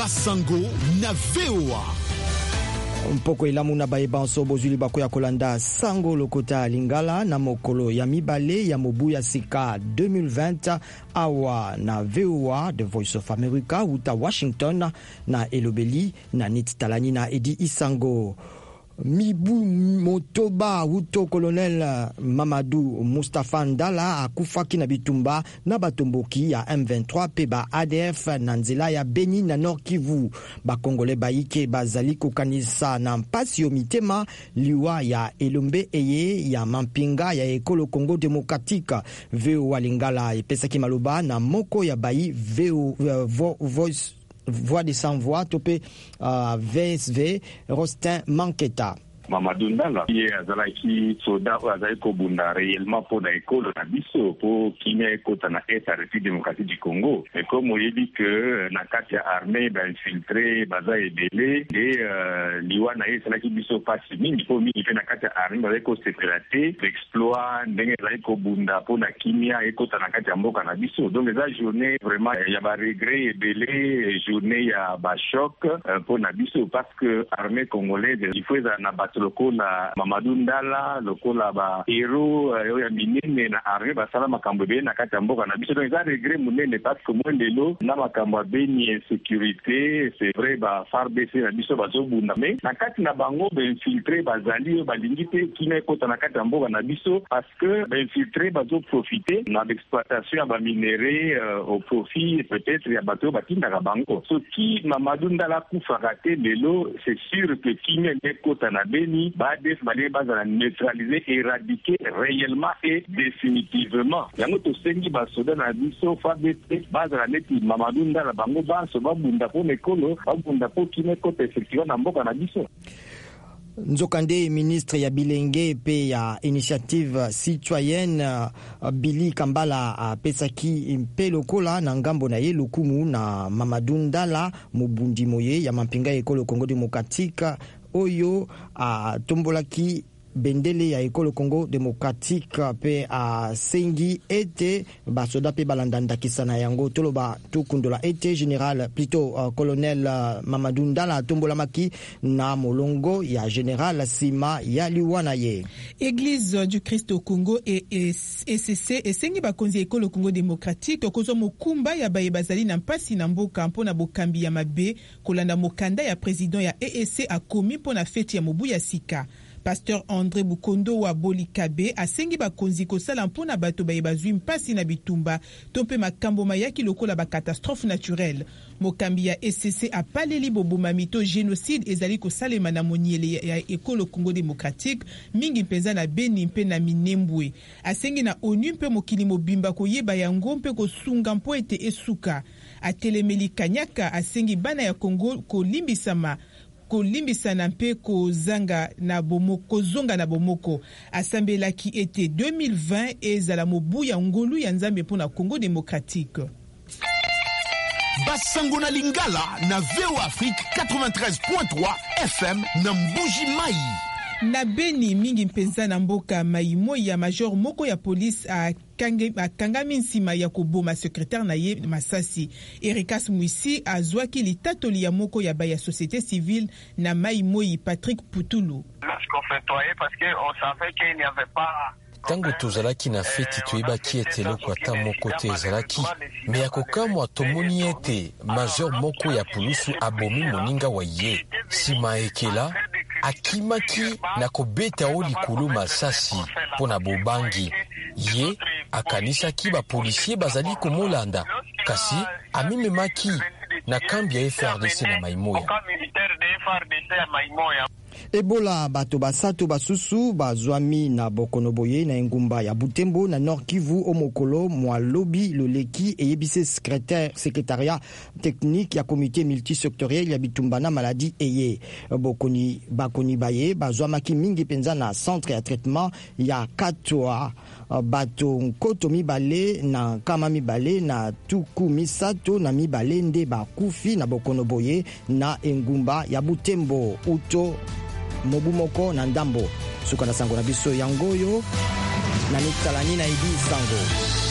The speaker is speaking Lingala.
Basango na VOA. Mpoko elamu na bayeba nsobo zuli bako ya kolanda sango lokota lingala na mokolo ya mibale ya mobu ya sika 2020 awa na VOA The Voice of America uta Washington na elobeli na nit talani na Edi Isango. Mibu motoba uto colonel Mamadou Mustafa Ndala akufaki na bitumba na batomboki ya M23 pe ba ADF na nzela ya Beni na Nord Kivu. Bakongole baike bazali kokanisa na mpasi yo mitema liwa ya Elombe eye ya Mampinga ya Ekolo Congo Democratique. VOA Lingala epesaki maloba na moko ya bayi Voice Voix des Sans Voix topé VSV Rostin Manketa. Mamadou Ndala ye azalaki soda azali kobunda réellement pour na école na biso pour kimia ekota na est République démocratique du Congo. Et comme on dit que na kati ya armée ba infiltré baza ebele et liwa na ye salaki biso pasi mingi po mingi pe na kati ya armée bazali ko sécurité exploit ndenge azali kobunda pour na kimia ekota na kati ya mboka na biso. Donc eza journée vraiment ya ba regret ebele, journée ya ba choc pour na biso parce que armée congolaise il faut na lokola Mamadou Ndala lokola ba hero ya minene na armée basala makambo be na kati ya mboka na biso. Donc ça regret munene parce que mwendelo na makambo beni sécurité c'est vrai ba FARDC na biso bazobunda mais na kati na bango ba infiltré bazali balingi te kina kota na kati ya mboka na biso parce que ba infiltré bazo profiter na l'exploitation ya ba minéraux au profit peut-être ya bato batinda ka bango. So ki Mamadou Ndala kufaka te lelo c'est sûr que kina kota na Beni BADF balé bazala neutraliser, éradiquer réellement et définitivement. Yango to sengi basoda na biso FARDC bazala neti Mamadou Ndala bango baso babunda po nekolo babunda po kine kote effectivement na mboka na biso. Nzokande ministre ya Bilenge pe ya initiative citoyenne Billy Kambala pesaki mpe lokola na ngambo na ye lokumu na Mamadou Ndala mobundi moye ya Mampinga Ekolo Congo Democratique oyo tombolaki bendele ya Ekolo Congo Democratique pe sengi ete basoda pe balandanda kisana yango toloba tukundola ete général plutôt colonel Mamadou Ndala tombola maki na molongo ya général Sima ya liwana ye. Église du Christ au Congo et ECC esengi bakonzi Ekolo Congo Démocratique tokozo mokumba ya baye bazali na mpasi na mboka mpona bokambi ya mabe kolanda mokanda ya président ya EEC akomi mpona feti ya mobu ya sika. Pasteur André Bukondo wa Bolikabe asengi bakonzi kosala mpona bato baye bazwi mpasi na bitumba tompe makambo mayaki lokola ba catastrophe naturelle. Mokambi ya ECC apaleli boboma mito génocide ezali kosalema na moniele ya Ekolo Congo Démocratique mingi mpenza na Beni mpe na Minembwe. Asengi na ONU mpe mokili mobimba koyeba yango mpe kosunga mpo ete esuka. Atelemeli Kanyaka asengi bana ya Congo kolimbisana mpe kozanga na bomoko asambelaki ete 2020 ezala mobu ya ngolu ya nzambe mpona Congo Démocratique. Basango na Lingala na VOA Afrique 93.3 FM na Mbuji Mai. Na Beni mingi mpenza na mboka Maimo ya major moko ya police akangami nsima ya koboma secrétaire na ye Masasi. Erikas Mwisi azwaki litatoli ya moko ya baya société civile na Maimo Patrick Putulu. Parce qu'on savait qu'il n'y avait pas tango tozalaki na feti toyebaki ete eloko ata moko te ezalaki me ya kokamwa tomoni ete major moko ya pulusu abomi moninga wa ye nsima ekela akimaki na kobeta o likolo masasi mpo na bobangi ye akanisaki bapolisier bazali komolanda kasi amimemaki na kambi ya FRDC na Maimoya. Ebola bato basato basusu bazwami na bokonoboye na engumba ya Butembo na Nord Kivu omokolo mwa lobi loleki eyebise secrétariat technique ya comité multisectoriel ya bitumba na maladie eye bakoni baye bazwamaki mingi penza na centre ya traitement ya Katwa bato nkoto mibale na kama mibale na tuku misato na mibale nde bakufi na bokonoboye na engumba ya Butembo uto mobumoko na ndambo suka na sango na biso yangoyo na nitalani na Edi Sango.